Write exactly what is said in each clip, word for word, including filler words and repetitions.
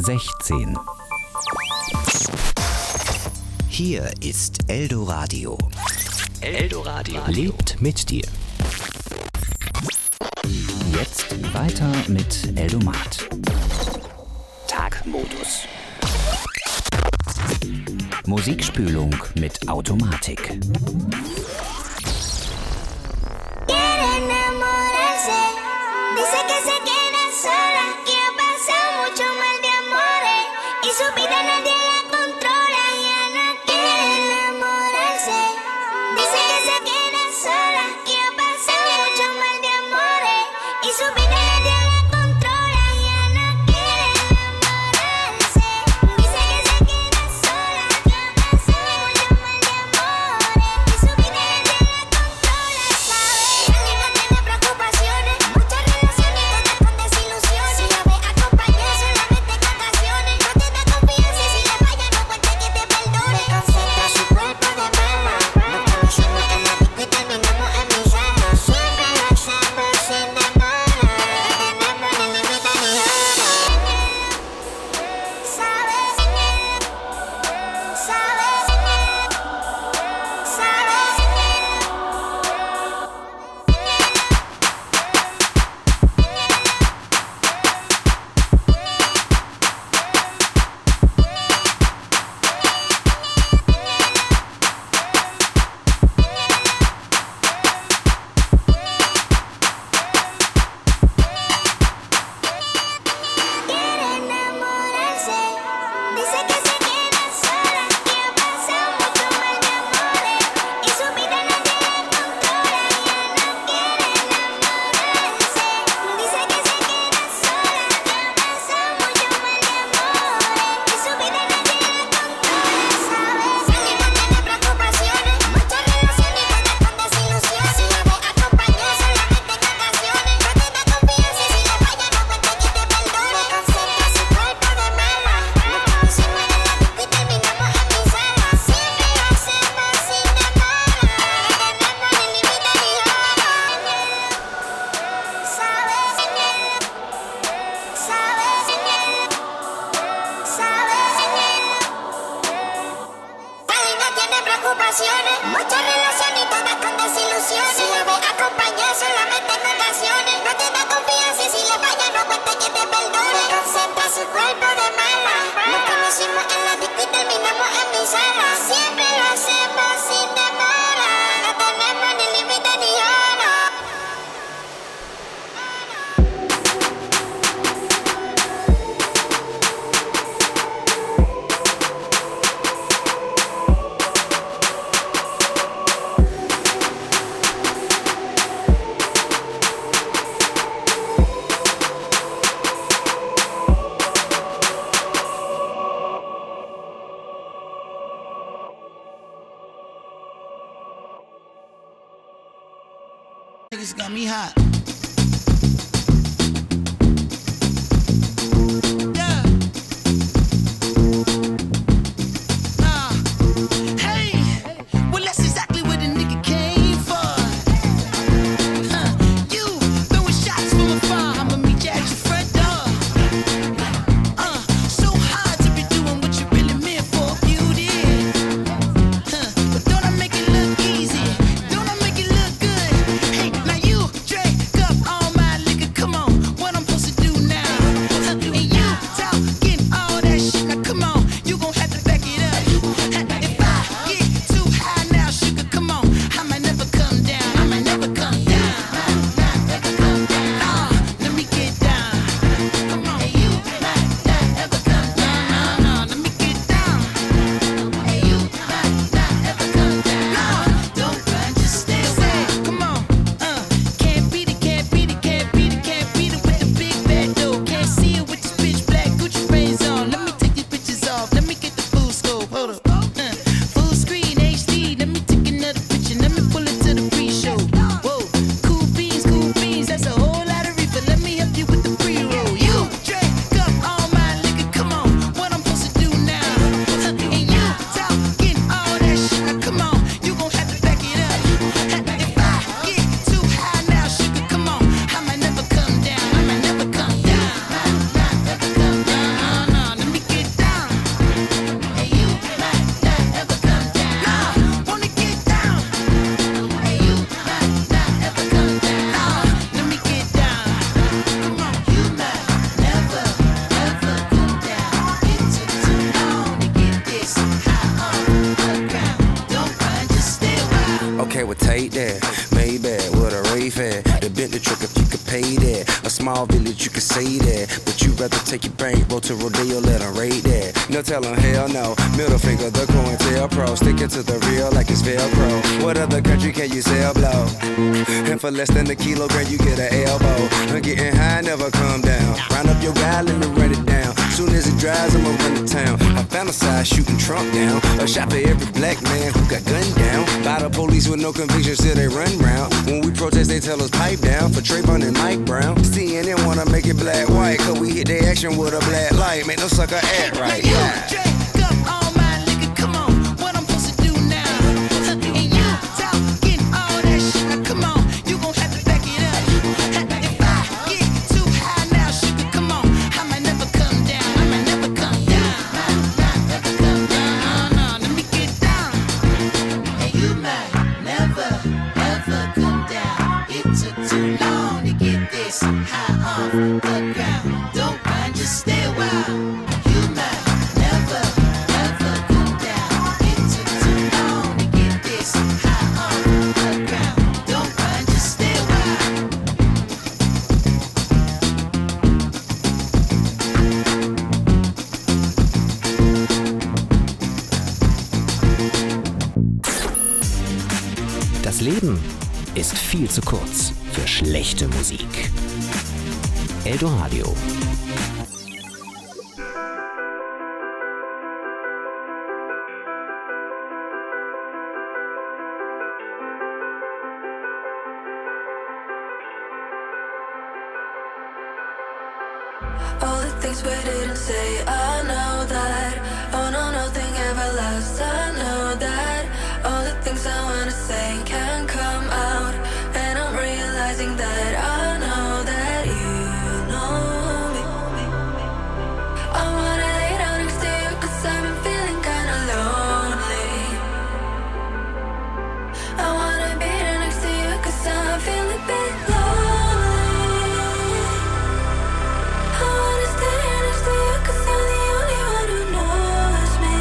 sechzehn. Hier ist Eldoradio. Eldoradio lebt mit dir. Jetzt weiter mit Eldomat. Tagmodus. Musikspülung mit Automatik. Niggas got me hot. Yeah. Nah. Hey. Well, that's exactly what the nigga came for. Huh. You throwing shots from afar. I'ma meet you at your front door. Uh, so hard to be doing what you really meant for, beauty. Huh. But don't I make it look easy? Don't I make it look good? Hey, now you, Dre, lady. A small village, you can say that. But you rather take your bankroll to Rodeo, let them raid that. No tellin' hell no. Middle finger, the COINTELPRO. Sticking to the real like it's Velcro. What other country can you sell blow? And for less than a kilogram, you get an elbow. I'm getting high, never come down. Round up your guy, let me run it down. Soon as it dries, I'ma run to town. I fantasize shooting Trump down. A shot for every black man who got gunned down. By the police with no conviction, still they run round. When we protest, they tell us pipe down. For Trayvon and Mike Brown. C N N wanna make it black white, cause we hit their action with a black light. Make no sucker act right. Now you Yeah. drink up all my liquor, come on, what I'm supposed to do now? And you talking all that shit, now come on, you gon' have to back it up. If I get too high now, sugar, come on, I might never come down, I might never come down, might never come down, no, let me get down. And you might never, ever come down. It took too long to get this high off the ground. Don't mind, just stay a while. You might never, ever come down. It took too long to get this high off the ground. Don't mind, just stay a while. Das Leben ist viel zu kurz für schlechte Musik. Eldoradio. All the things we didn't say, I know that. Oh no, nothing ever lasts, I know that. All the things I wanna say can't come out. And I'm realizing that I know that you know me. I wanna lay down next to you cause I've been feeling kinda lonely. I wanna be there next to you cause I'm feeling a bit lonely. I wanna stay here next to you cause you're the only one who knows me.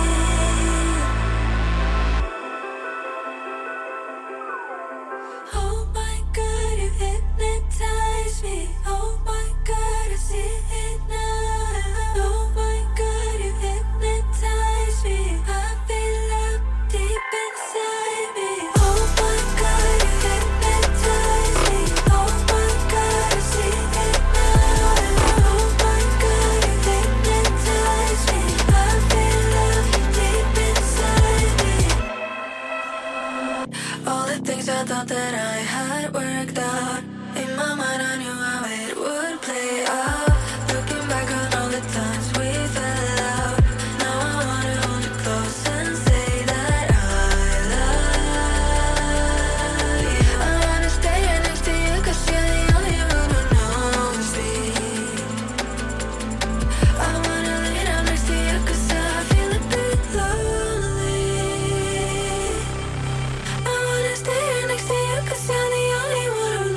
Oh my God, you hypnotize me. Oh my God, I see it now. Oh my God, you hypnotize me. I feel love deep inside me. Oh my God, you hypnotize me. Oh my God, I see it now. Oh my God, you hypnotize me. I feel love deep inside me. All the things I thought that I had worked out. In my mind I knew how it would play out. Looking back on all the times we fell out. Now I wanna hold you close and say that I love you. I wanna stay here next to you cause you're the only one who knows me. I wanna lay down next to you cause I feel a bit lonely. I wanna stay here next to you cause you're the only one who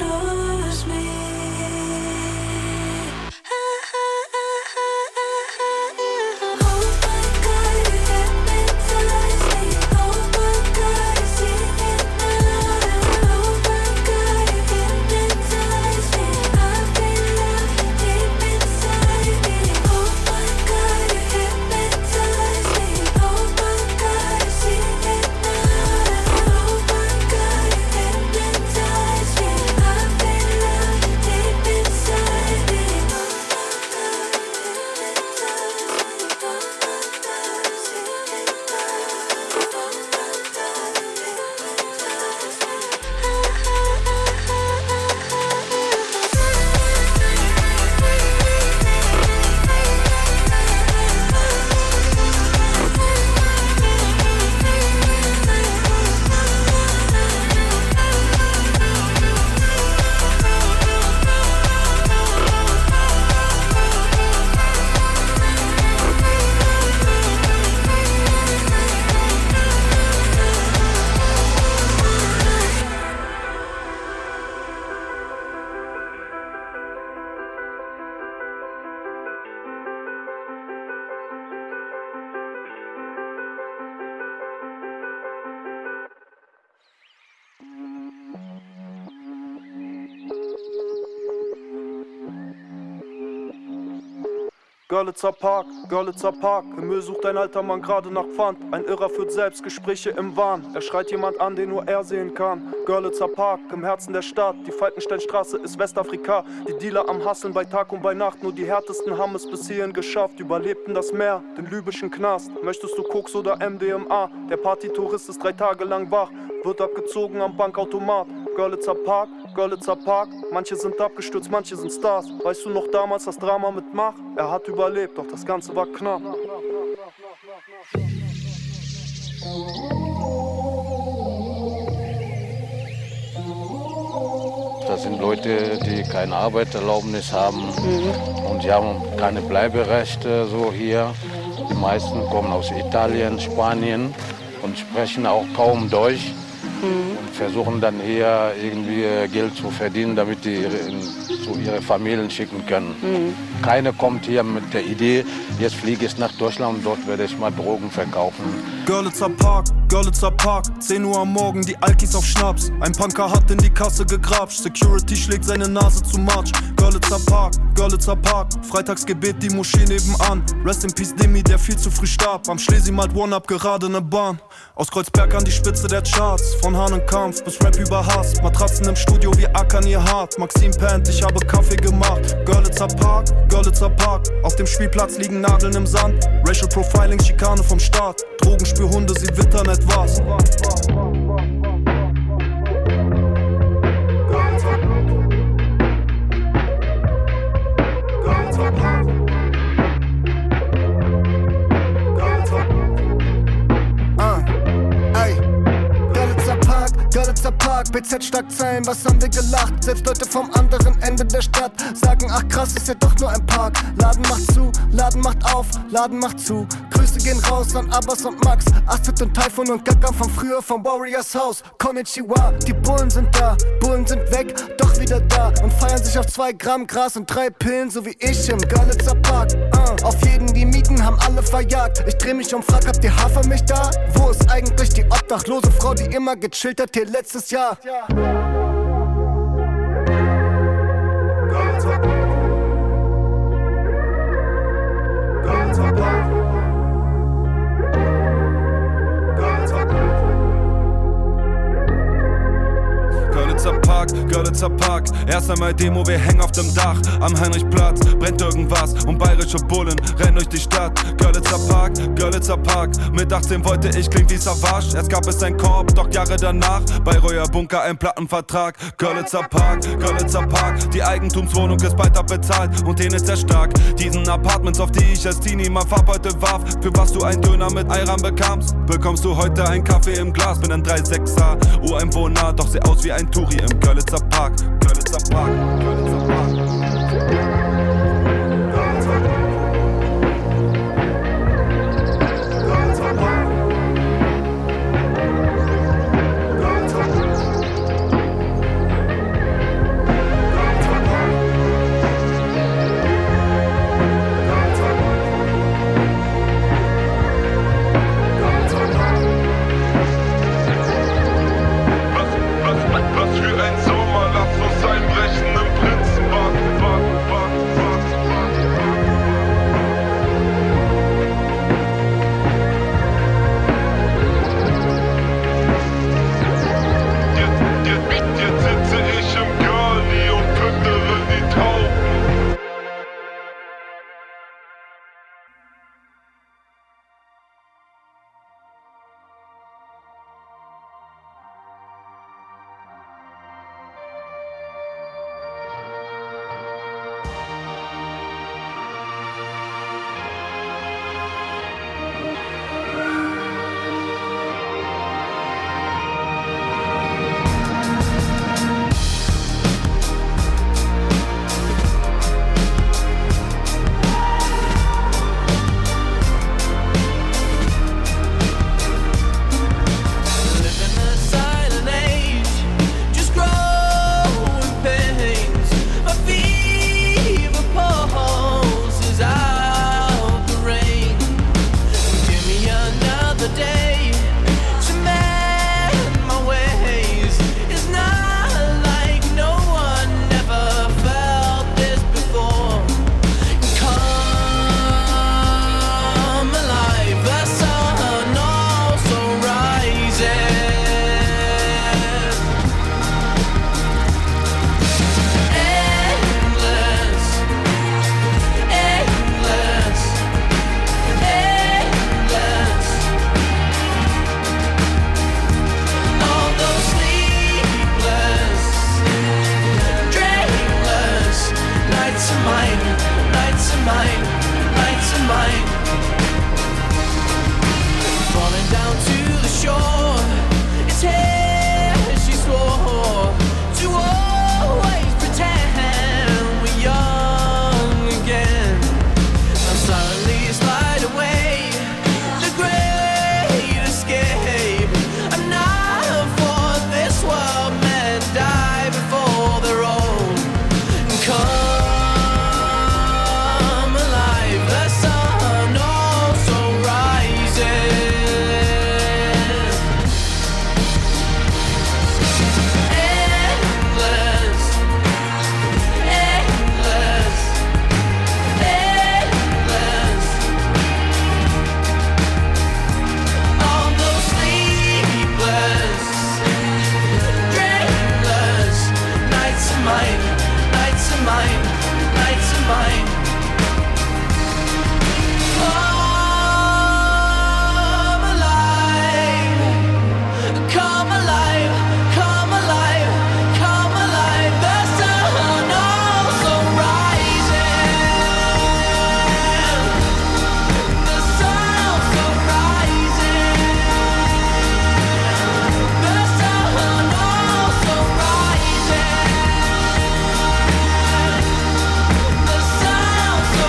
Görlitzer Park, Görlitzer Park. Im Müll sucht ein alter Mann gerade nach Pfand. Ein Irrer führt Selbstgespräche im Wahn. Er schreit jemand an, den nur er sehen kann. Görlitzer Park, im Herzen der Stadt. Die Falkensteinstraße ist Westafrika. Die Dealer am Hasseln bei Tag und bei Nacht. Nur die härtesten haben es bis hierhin geschafft. Überlebten das Meer, den libyschen Knast. Möchtest du Koks oder M D M A? Der Partytourist ist drei Tage lang wach. Wird abgezogen am Bankautomat. Görlitzer Park, Görlitzer Park. Manche sind abgestürzt, manche sind Stars. Weißt du noch damals das Drama mit Mach? Er hat überlebt, doch das Ganze war knapp. Das sind Leute, die keine Arbeitserlaubnis haben mhm. und die haben keine Bleiberechte so hier. Die meisten kommen aus Italien, Spanien und sprechen auch kaum Deutsch. Mhm. Und versuchen dann hier irgendwie Geld zu verdienen, damit die zu ihren Familien schicken können. Mhm. Keiner kommt hier mit der Idee, jetzt fliege ich nach Deutschland und dort werde ich mal Drogen verkaufen. Görlitzer Park, Görlitzer Park, zehn Uhr am Morgen, die Alkis auf Schnaps. Ein Punker hat in die Kasse gegrapscht, Security schlägt seine Nase zu Matsch. Görlitzer Park, Görlitzer Park, Freitagsgebet, die Moschee nebenan. Rest in Peace Demi, der viel zu früh starb. Am Schlesi malt One-Up gerade ne Bahn. Aus Kreuzberg an die Spitze der Charts, von Hahnenkampf bis Rap über Hass. Matratzen im Studio, wir ackern ihr hart. Maxim pennt, ich habe Kaffee gemacht. Görlitzer Park, Görlitzer Park, auf dem Spielplatz liegen Nadeln im Sand. Racial Profiling, Schikane vom Staat. Drogenspürhunde, sie wittern etwas. Görlitzer Park, B Z Starkzeilen, was haben wir gelacht? Selbst Leute vom anderen Ende der Stadt sagen, ach krass, ist ja doch nur ein Park. Laden macht zu, Laden macht auf, Laden macht zu. Grüße gehen raus an Abbas und Max, Astrid und Typhoon und Gagan von früher vom Warriors Haus. Konnichiwa, die Bullen sind da, Bullen sind weg, doch wieder da und feiern sich auf zwei Gramm Gras und drei Pillen, so wie ich im Görlitzer Park. Uh, auf jeden die Mieten haben alle verjagt. Ich dreh mich um, frag, habt ihr Hafer mich da? Wo ist eigentlich die obdachlose Frau, die immer gechillt hat hier letztes Jahr? Görlitzer Park, Görlitzer Park, erst einmal Demo, wir hängen auf dem Dach. Am Heinrichplatz brennt irgendwas und bayerische Bullen rennen durch die Stadt. Görlitzer Park, Görlitzer Park, mit achtzehn wollte ich klingen wie Savage. Erst gab es ein Korb, doch Jahre danach bei Royer Bunker ein Plattenvertrag. Görlitzer Park, Görlitzer Park, die Eigentumswohnung ist bald abbezahlt und den ist sehr stark. Diesen Apartments, auf die ich als Teenie mal Farbbeute warf, für was du ein Döner mit Ayran bekamst, bekommst du heute ein Kaffee im Glas. Bin ein drei sechser Ureinwohner, doch seh aus wie ein Touri im Görlitzer Park, Görlitzer Park, Görlitzer Park. Was für ein Sommer, lass uns einbrechen im Prinz. are mine, nights are mine, nights are mine. Come alive, come alive, come alive, come alive. The sun also rising, the sun also rising, the sun also rising, the sun also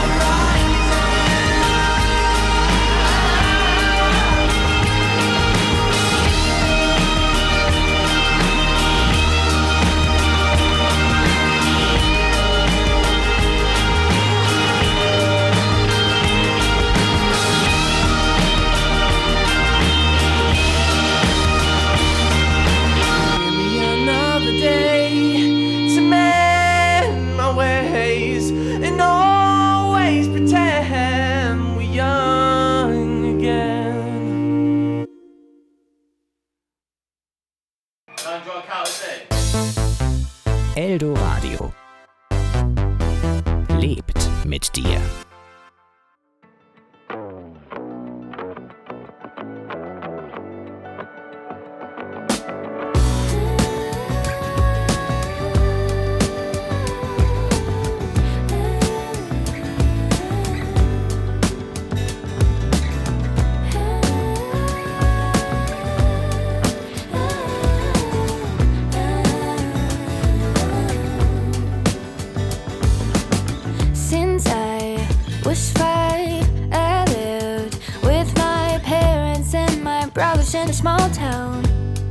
give me another day to mend my ways and always pretend we're young again. Eldo Radio. Lebt mit dir. Since I was five, I lived with my parents and my brothers in a small town.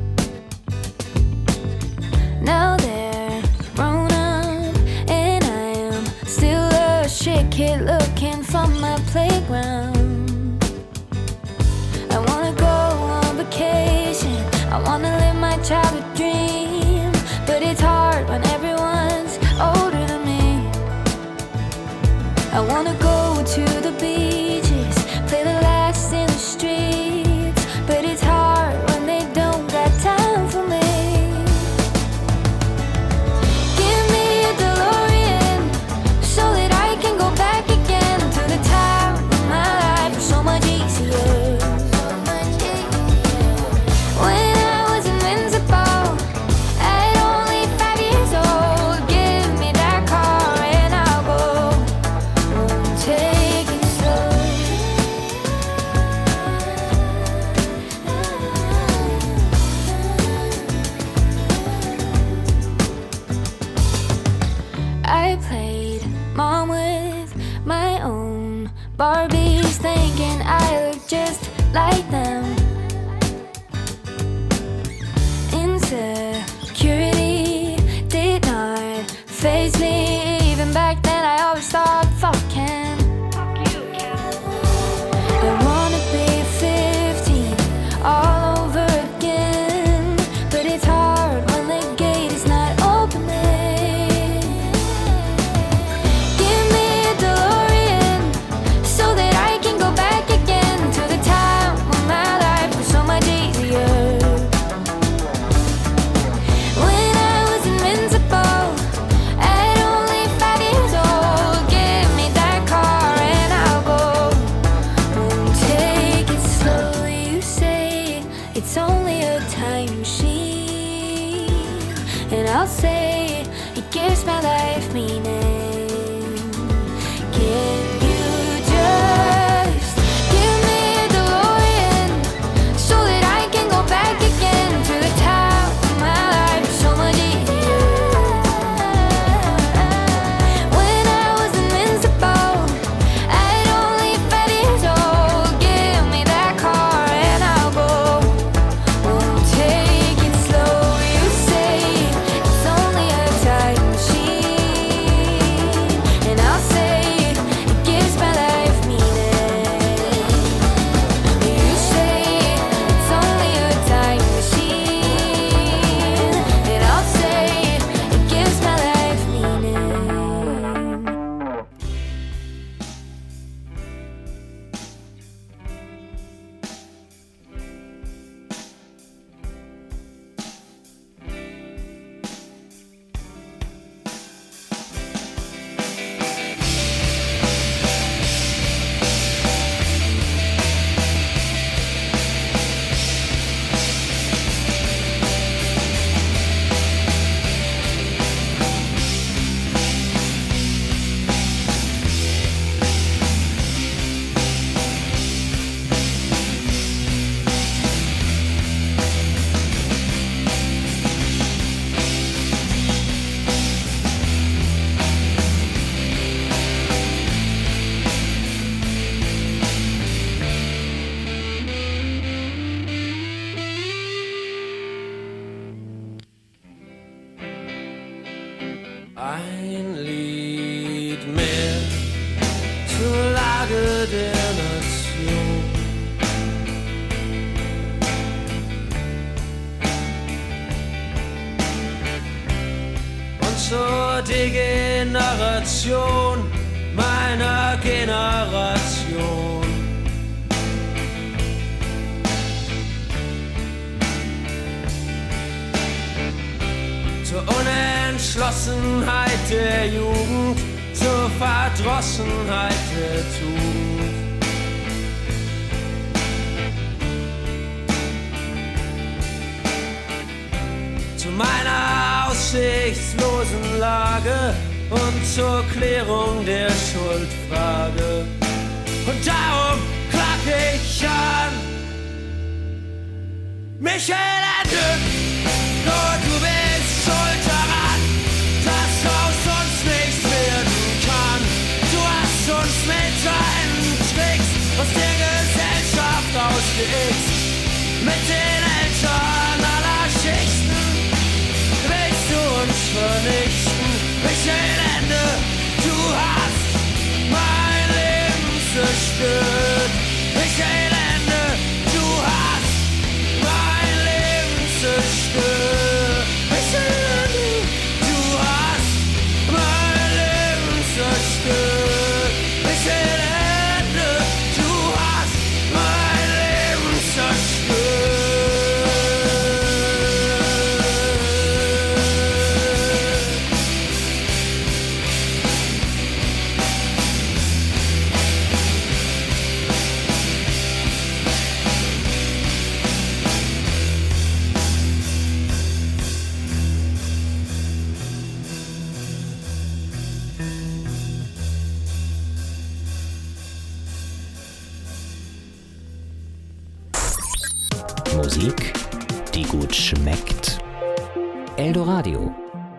Now they're grown up, and I am still a shit kid looking for my playground. I wanna go on vacation, I wanna live my childhood dream, but it's hard when everyone's older than me. I wanna go to the beaches, play the lights in the streets, but it's hard when they don't got time for me. Give me a DeLorean so that I can go back again to the time when my life was so much easier. When I was invincible, at only five years old, give me that car and I'll go. Take it slow. I played mom with my own Barbies, thinking I look just like them. Insecurity did not faze me. Even back then I always thought, fuck Ken. I wanna be fifteen all over again, but it's hard when the gate is not opening. Give me a DeLorean so that I can go back again to the time when my life was so much easier. When I was invincible, at only five years old, give me that car and I'll go. Won't take it slow, you say it's only a time machine, and I'll say it gives my life meaning. Can you just give me a DeLorean so that I can go back again to the time when my life was so much easier? When I was invincible, at only five years old, give me that car and I'll go. Won't take it slow, you say it's only a time machine, Ein Lied mehr zur Lage der Nation. Und zur Degeneration meiner Generation. Zur Unentschlossenheit der Jugend, zur Verdrossenheit der Tugend. Zu meiner aussichtslosen Lage und zur Klärung der Schuldfrage. Und darum klag ich an Michael Ende, nur du bist schuld daran, dass aus uns nichts werden kann. Du hast uns mit deinen Tricks aus der Gesellschaft ausgewichst. Mit den Eltern aller Schichten willst du uns vernichten. Michael Ende, du hast mein Leben zerstört. Michael Ende, du hast mein Leben zerstört. Michael Ende, du hast mein Leben zerstört. Michael Ende, du hast mein Leben zerstört. Musik, die gut schmeckt. Eldoradio.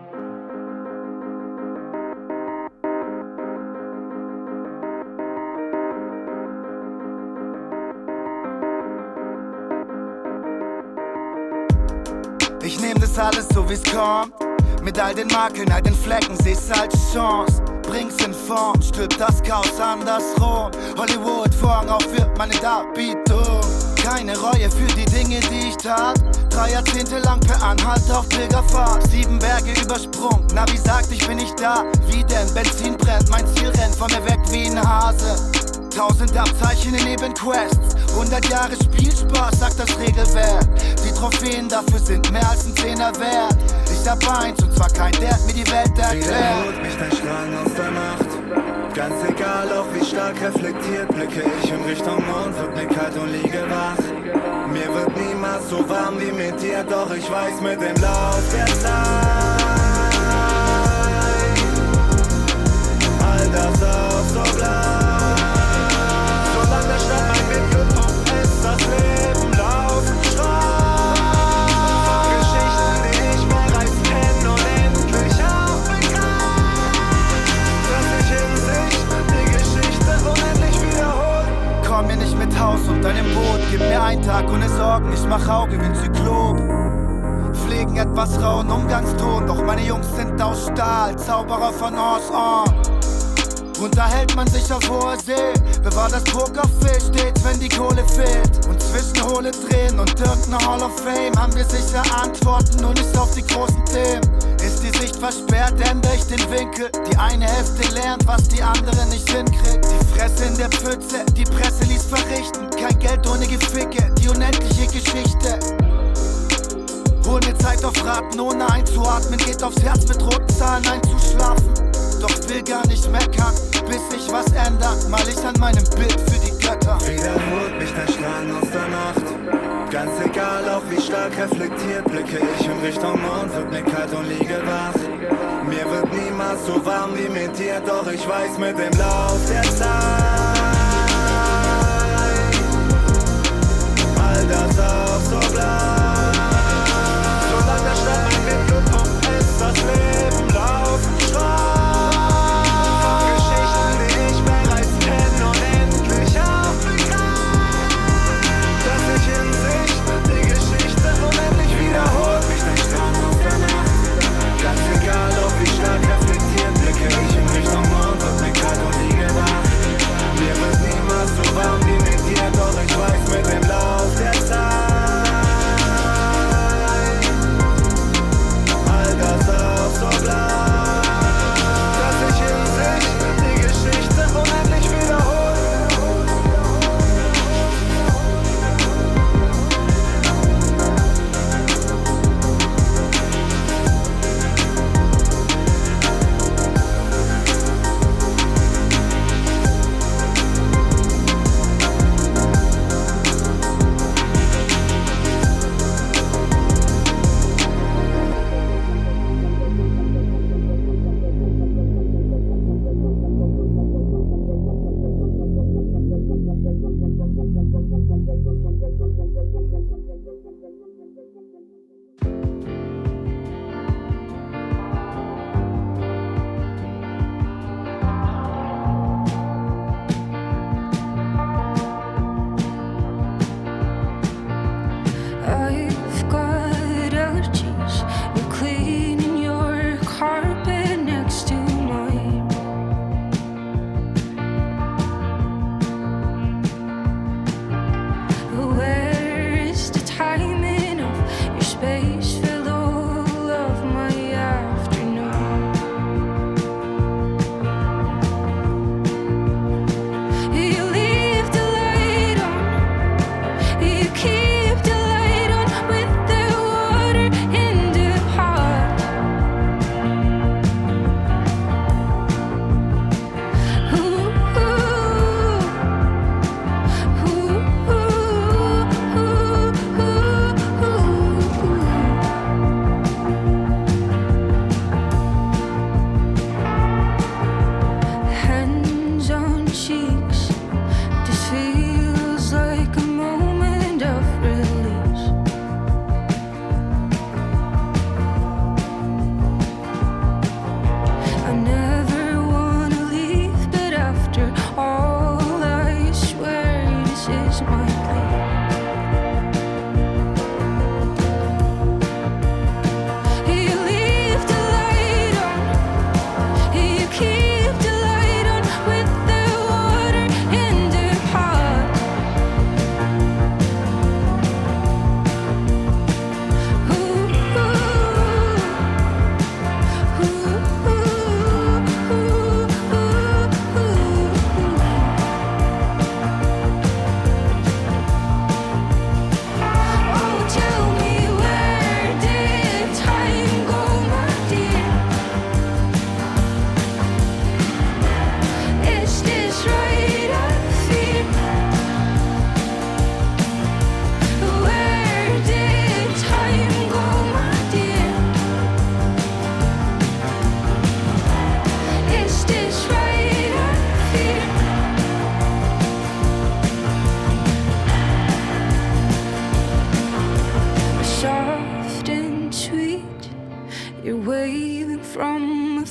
Ich nehm das alles so wie's kommt. Mit all den Makeln, all den Flecken, seh's als Chance. Bring's in Form, stülpt das Chaos andersrum. Hollywood, Vorhang auf für meine Darbietung. Keine Reue für die Dinge, die ich tat. Drei Jahrzehnte lang per Anhalt auf Pilgerfahrt. Sieben Berge übersprungen, Navi sagt, ich bin nicht da. Wie denn? Benzin brennt, mein Ziel rennt von mir weg wie ein Hase. Tausend Abzeichen in Nebenquests. Hundert Jahre Spielspaß, sagt das Regelwerk. Die Trophäen dafür sind mehr als ein Zehner wert. Ich hab eins, und zwar kein, der hat mir die Welt erklärt. Wiederholt mich dein Strang aus der Nacht. Ganz egal, auch wie stark reflektiert, blicke ich in Richtung Mond, wird mir kalt und liege wach. Mir wird niemals so warm wie mit dir, doch ich weiß mit dem Lauf der Zeit, all das auch so bleibt. Solange der Stadt mein Mittelpunkt ist, das Leben laufen schreit. Von Geschichten, die ich bereits kenn und endlich auch begreif, dass ich in sich die Geschichte unendlich wiederholt. Komm mir nicht mit Haus und deinem Boot, gib mir einen Tag ohne Sorgen, ich mach Auge wie ein Zyklop. Pflegen etwas rauen Umgangston, doch meine Jungs sind aus Stahl, Zauberer von Oz-On. Unterhält man sich auf hoher See, bewahrt das Pokerface stets, wenn die Kohle fehlt. Und zwischen hohle Tränen und irgendeiner Hall of Fame haben wir sicher Antworten, nur nicht auf die großen Themen. Ist die Sicht versperrt, ändere ich den Winkel. Die eine Hälfte lernt, was die andere nicht hinkriegt. Die Fresse in der Pfütze, die Presse ließ verrichten. Kein Geld ohne Geficke, die unendliche Geschichte. Hol mir Zeit auf Raten, ohne einzuatmen. Geht aufs Herz mit roten Zahlen einzuschlafen. Doch will gar nicht meckern, bis sich was ändert. Mal ich an meinem Bild für die Götter. Wiederholt mich dein Strahlen aus der Nacht. Ganz egal, auch wie stark reflektiert, blicke ich in Richtung Mond, wird mir kalt und liege wach. Mir wird niemals so warm wie mit dir, doch ich weiß mit dem Lauf der Zeit, all das auch so bleibt. Solange der Stadt mein Mittelpunkt ist, das Leben laufen schreit. Wiederholt mich dein Strang auf der Nacht. Ganz egal, ob wie stark er fliegt.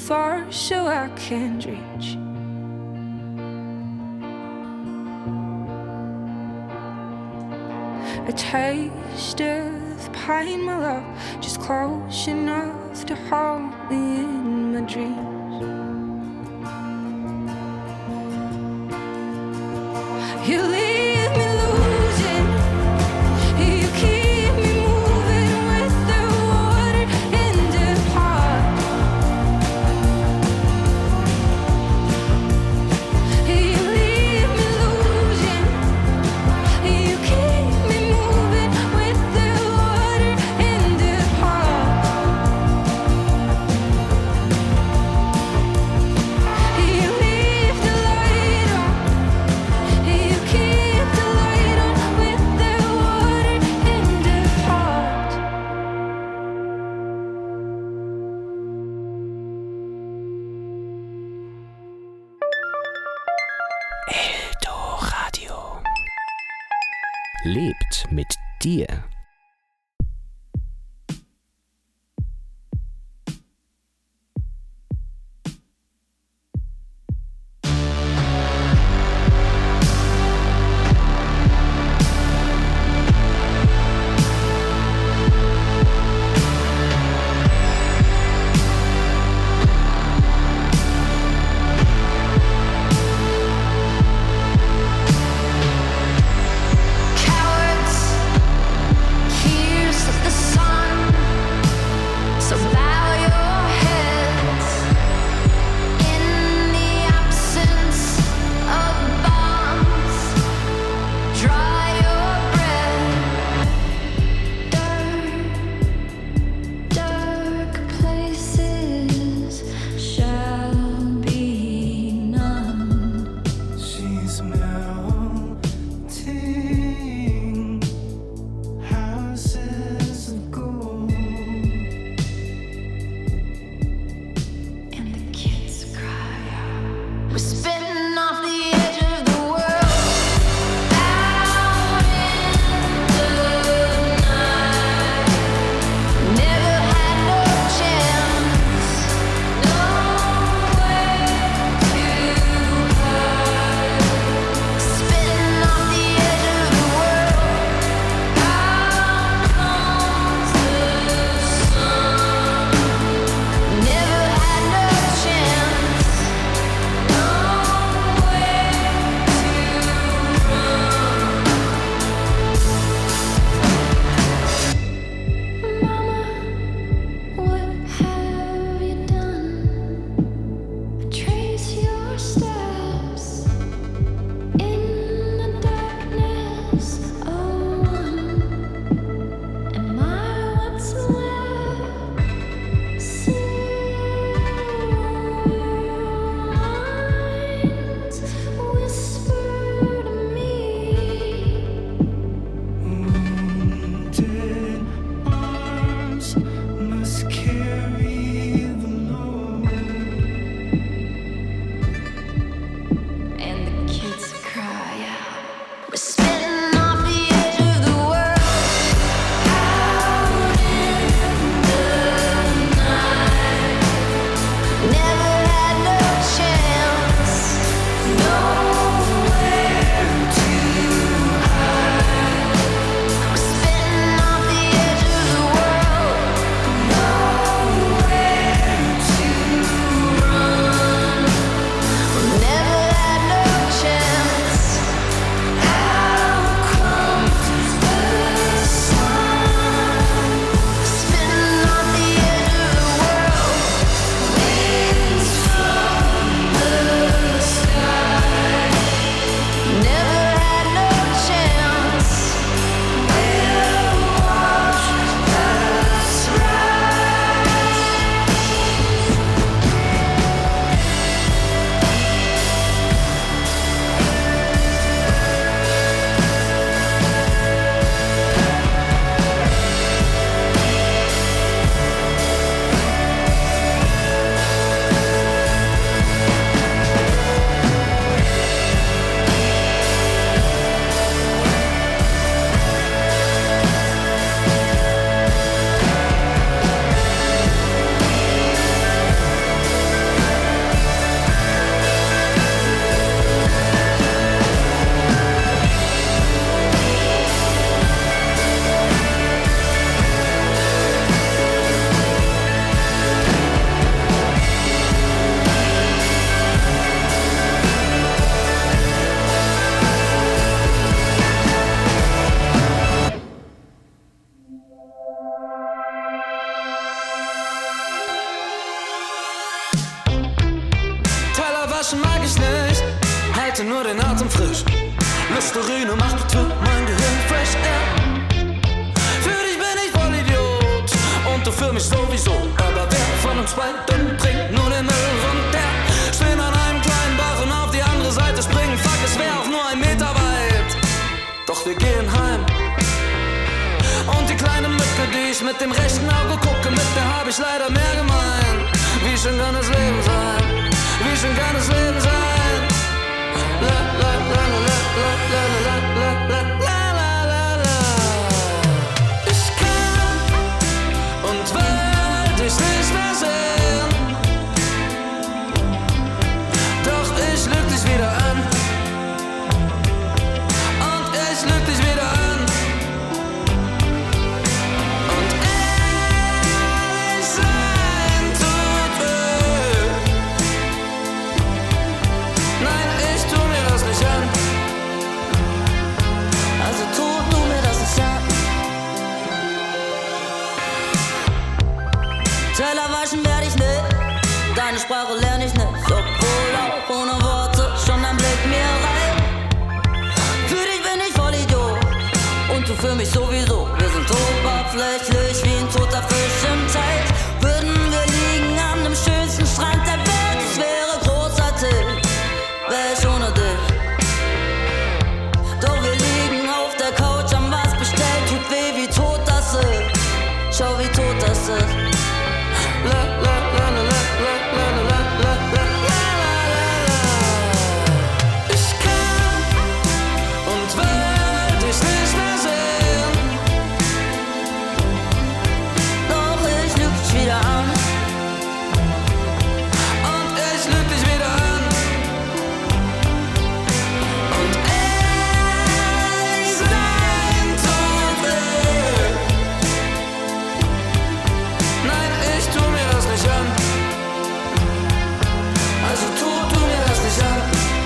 far so I can't reach. A taste of pine, my love, just close enough to hold me in my dreams. You leave me losing, you keep me moving with the water in the heart. You leave me losing, you keep me moving with the water in the heart. You leave the light on, you keep the light on with the water in the heart. Eldoradio. Lebt mit dir. Cowards halte nur den Atem frisch. Listerine macht für mein Gehirn fresh air. Für dich bin ich voll Idiot und du für mich sowieso. Aber wer von uns beiden trinkt nur den Müll runter? Stehen an einem kleinen Bach und auf die andere Seite springen. Fuck, es wär auch nur ein Meter weit. Doch wir gehen heim. Und die kleine Mücke, die ich mit dem rechten Auge gucke, mit der hab ich leider mehr gemein. Wie schön kann das Leben sein? Wie schön kann das Leben sein? La la la la la la la la la la la la la. Ich kann und will dich nicht mehr sehen. Doch ich lüg dich wieder an. Und ich lüg dich wieder an. Und ehrlich sein tut weh. Nein, ich tu mir das nicht an. Also tu du mir das nicht an. Teller waschen werd ich nicht, deine Sprache lerne ich nicht. Obwohl auch ohne Worte schon ein Blick mir reicht. Für dich bin ich voll Idiot und du für mich sowieso. Wir sind oberflächlich wie ein toter Fisch im Teich. Würden wir liegen an dem schönsten Strand der Welt, es wäre großartig, wär ich ohne dich. Doch wir liegen auf der Couch, haben was bestellt, tut weh, wie tot das ist. Schau, wie tot das ist. La la la la la la la la la la la la. Ich kann und will dich nicht mehr sehen. Doch ich lüg dich wieder an. Und ich lüg dich wieder an. Und ehrlich sein tut weh. Nein, ich tu mir das nicht an. Also tu du mir das nicht an.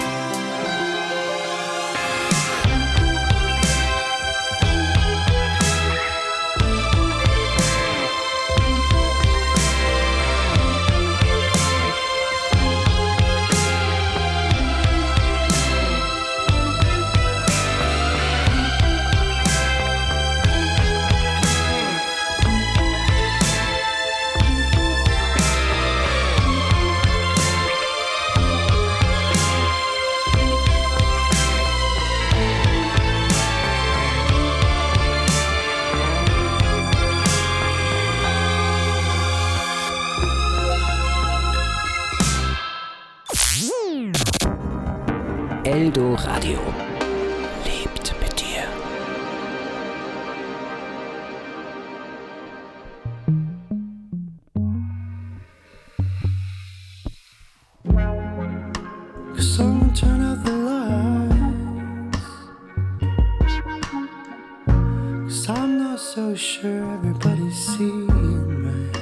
Eldo Radio lebt mit dir. Someone turn out the lights, 'cause I'm not so sure everybody's seeing right.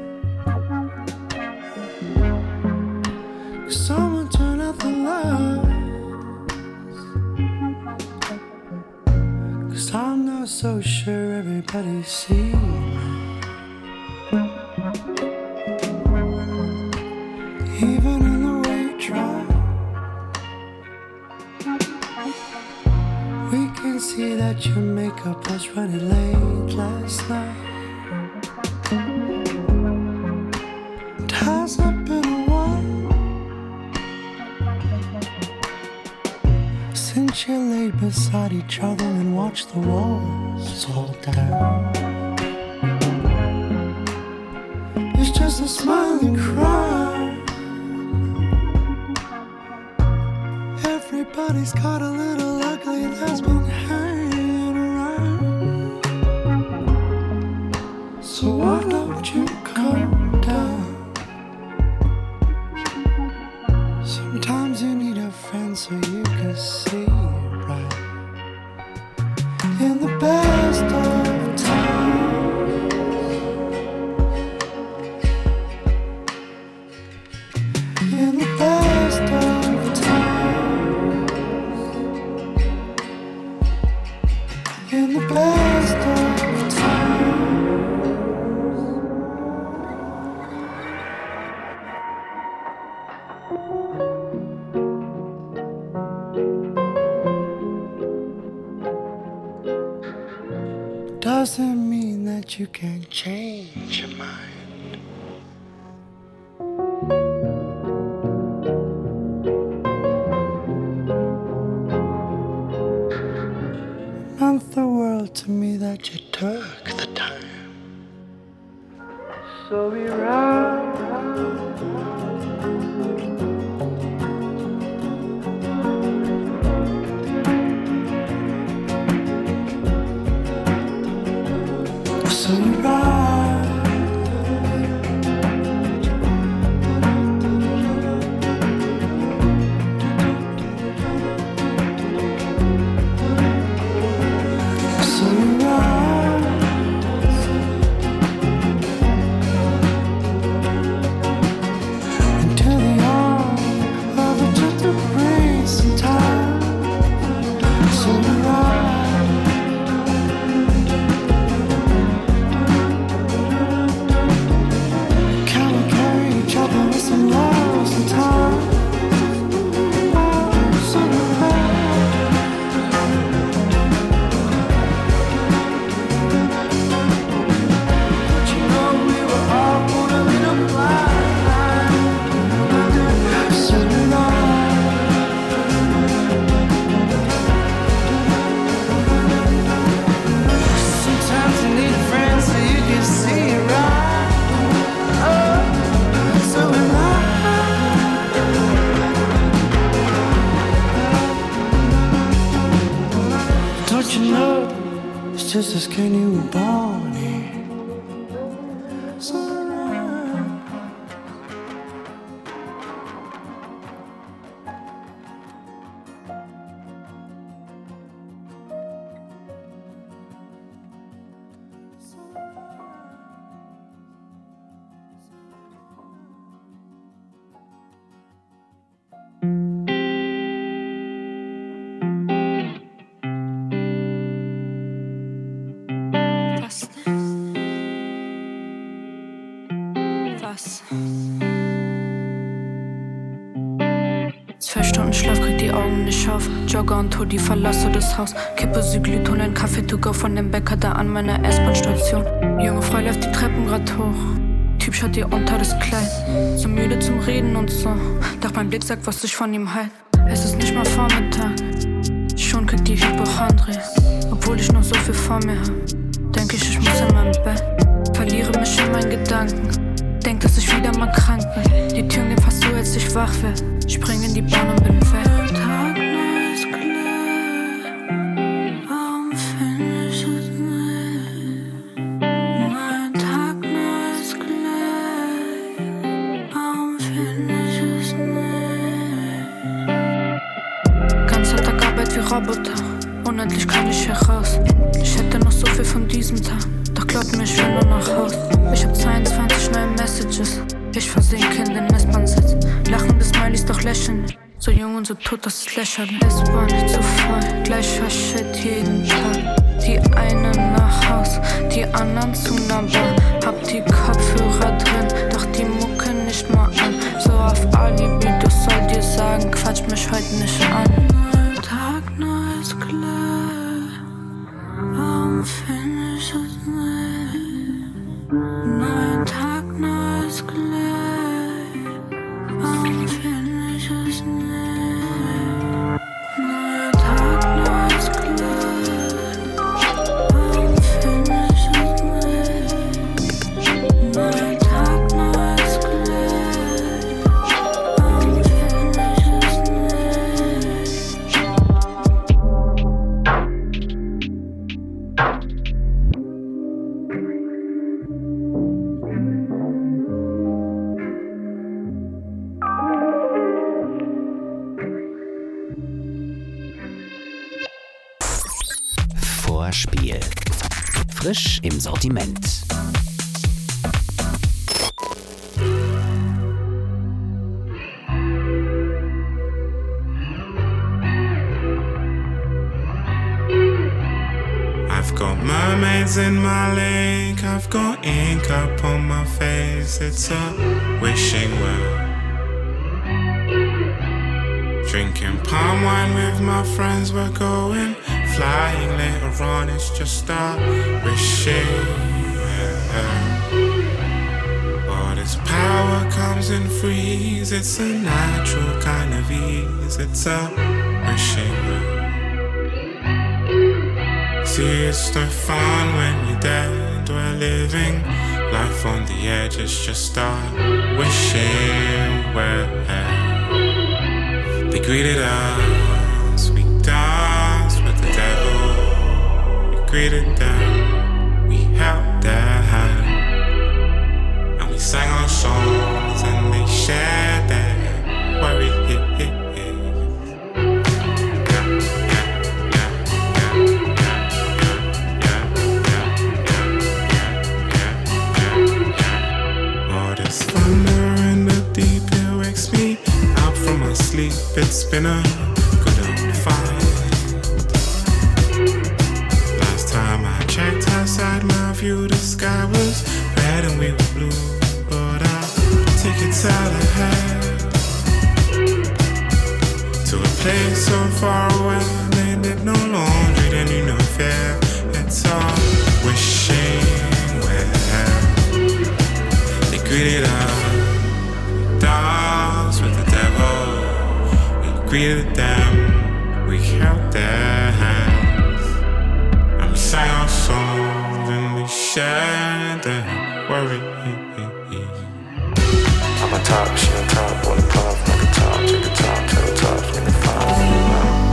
Someone turn out the lights, 'cause I'm not so sure everybody's seeing right. Even in the way you try, we can see that your makeup was running late last night. It hasn't been a while since you laid beside each other and watched the walls fall down. It's just a smiling crowd. Everybody's got a little ugly that's been hanging around. So why don't you calm down? Sometimes you need a friend so you can see it right. In the best of times, in the best of times, in the best of times. doesn't mean that you can change your mind. It meant the world to me that you took the time. So we ride. Just as can you born here. Zwei Stunden Schlaf, krieg die Augen nicht auf. Jogger und Hoodie, verlasse das Haus. Kippe Syglitol, ein Kaffee to go von dem Bäcker da an meiner S-Bahn-Station. Junge Frau läuft die Treppen grad hoch. Typ schaut ihr unter das Kleid. So müde zum Reden und so. Doch mein Blick sagt, was ich von ihm halt. Es ist nicht mal Vormittag. Schon krieg die Hypochondrie. Obwohl ich noch so viel vor mir hab. Denk ich, ich muss in meinem Bett. Verliere mich in meinen Gedanken. Denk, dass ich wieder mal krank bin. Die Türen gehen fast so, als ich wach werd. Spring in die Bahn und bin weg. Tag, neues Glück. Warum find ich es nicht? Neuer Tag, neues Glück. Warum find ich es nicht? Ganzer Tag Arbeit wie Roboter. Unendlich kann ich heraus. Ich hätte noch so viel von diesem Tag. Doch glaub mir, ich will nur nach Haus. Ich hab zweiundzwanzig neue Messages. Ich versinke in den S-Bahn-Sitz. Lachende Smileys, doch lächeln. So jung und so tot, das ist lächerlich. S-Bahn zu voll, gleicher Shit jeden Tag. Die einen nach Haus, die anderen zu nah Bar. Hab die Kopfhörer drin, doch die Mucke nicht mal an. So auf Alibi, du soll dir sagen, quatsch mich heute nicht an. Neuer Tag, neues Glück. Warum find ich es nicht? Neuer Tag, neues Glück. Warum find ich es nicht? Neuer Tag, neues Glück. Warum find ich es nicht? Neuer Tag, neues Glück. Warum find ich es nicht? Vorspiel. Frisch im Sortiment. I've got mermaids in my lake, I've got ink up on my face, it's a wishing well. Drinking palm wine with my friends, we're going flying later on, it's just start wishing. But as power comes in freeze, it's a natural kind of ease. It's a wishing. See, it's no fun when you're dead. We're living life on the edge. It's just start wishing. Where they greeted us, we danced with the devil. We greeted them, we held their hand, and we sang our songs, and they shared their worry. Oh, this thunder in the deep, it wakes me out from my sleep. It's been a good old fight. Last time I checked outside my view, the sky was red and we were blue. But I'll take it all ahead to a place so far away. They did no laundry, they knew no fear. It's all wishing well. They greeted us, danced with the devil. Greeted them, we held their hands, and we sang our songs, and we shared their worry. I'm a top, she on top, on the puff, like a top, take a top, tell the top, in the five.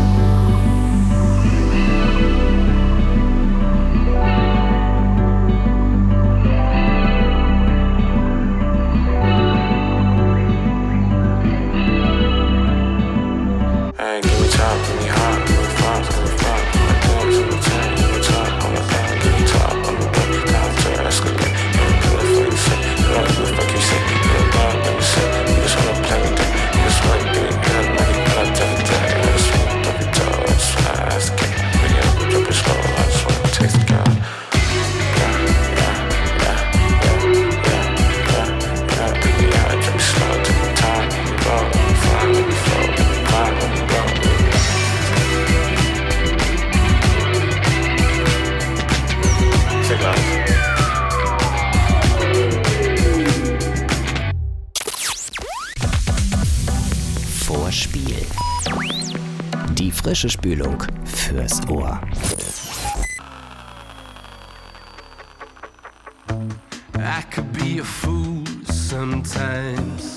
Vorspiel. Die frische Spülung fürs Ohr. I could be a fool sometimes.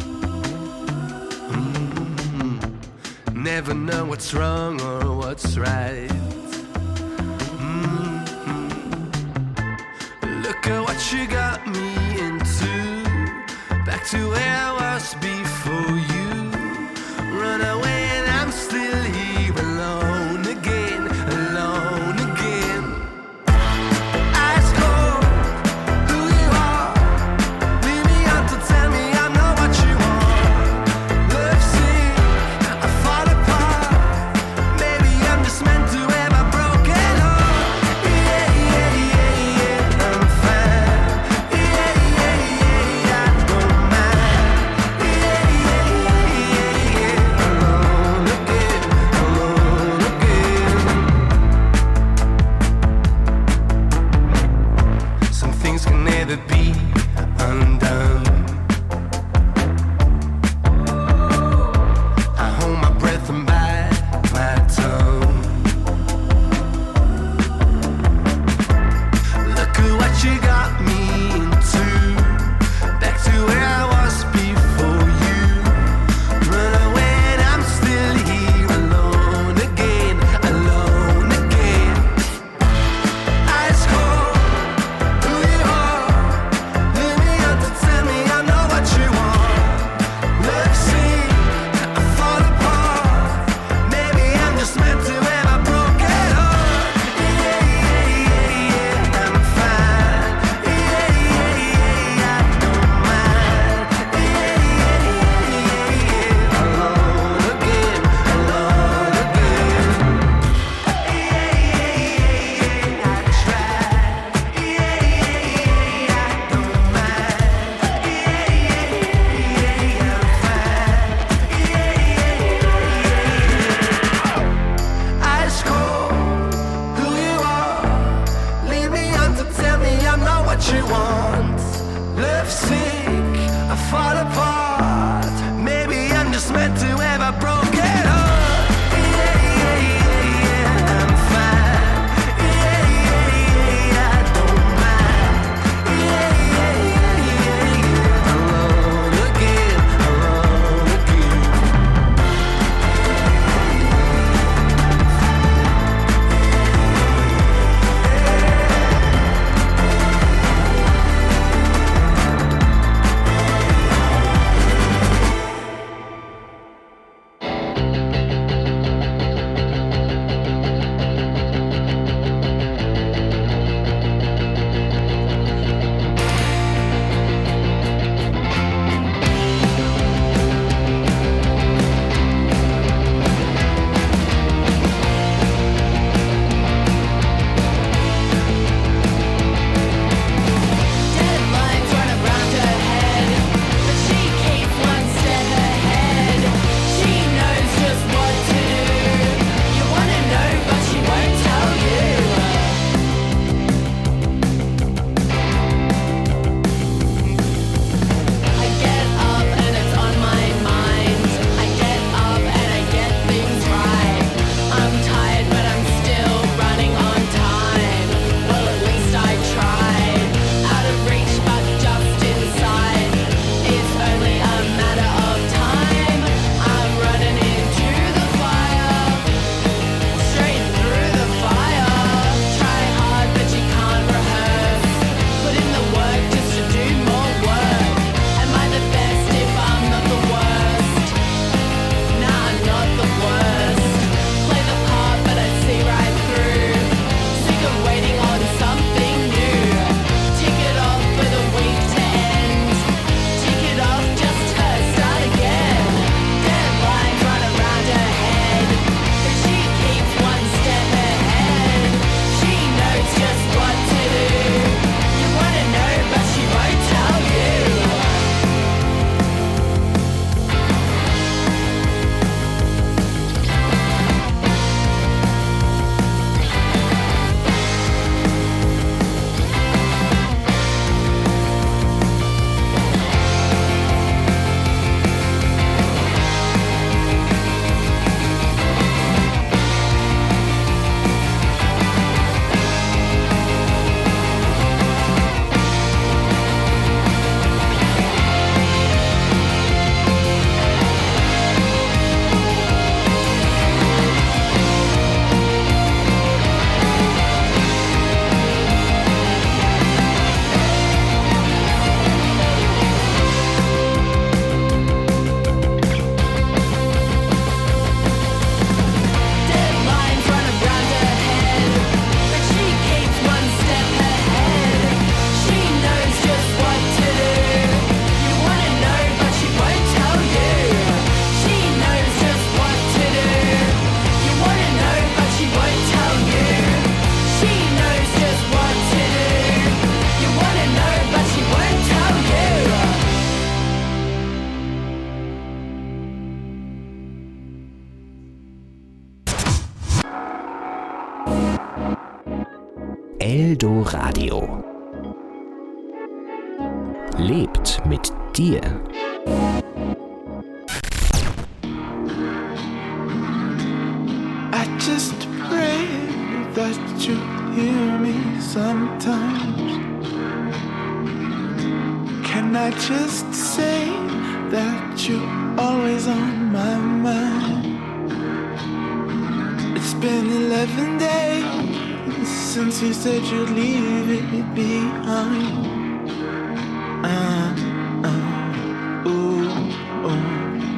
Mm-hmm. Never know what's wrong or what's right. Mm-hmm. Look at what you got me into. Back to where I was before you. Run away and I'm still here alone again, alone again. Ask her who you are. Leave me out to tell me I'm not what you want. Love sick, I fall apart. Maybe I'm just meant to have a broken heart. Yeah, yeah, yeah, yeah, I'm fine. Yeah, yeah, yeah, I don't mind. Yeah. Eldoradio. Lebt mit dir. I just pray that you hear me sometimes. Can I just say that you're always on my mind? It's been eleven days since you said you'd leave it behind. Uh, uh, ooh, ooh.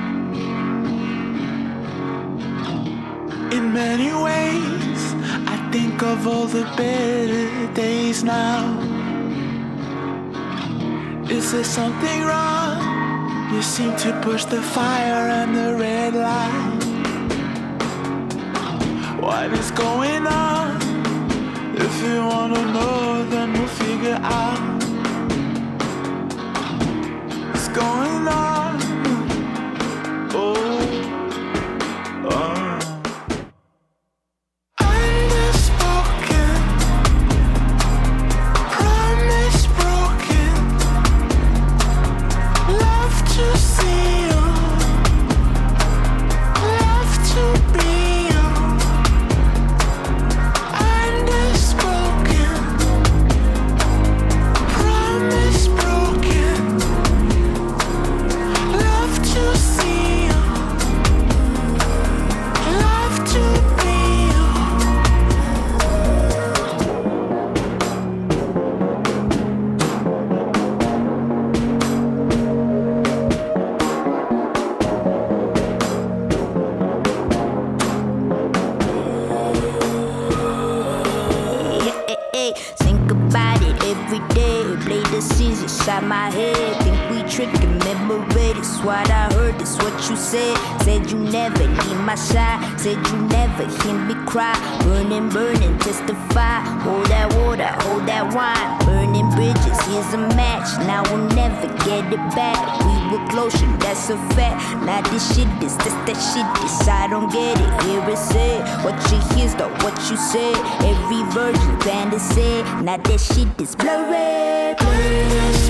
In many ways, I think of all the better days now. Is there something wrong? You seem to push the fire and the red light. What is going on? If you wanna know, then we'll figure out what's going on. Oh, oh. Unspoken, promise broken. Love to see you, love to be you. Unspoken, promise broken. Love to see you, love to be you. Think about it every day. Play the scenes inside my head. Think we tricking memory. It's what I heard, it's what you said. Said you never leave my side. Said you never hear me cry. Burning, burning, testify. Hold that water, hold that wine. Burning bridges, here's a match. Now we'll never get it back. We were closer, that's a fact. Now this shit is, this that shit is. I don't get it, here it said. What you hear's though, what you said. Every version, band is said. Now that shit is blurry, blurry.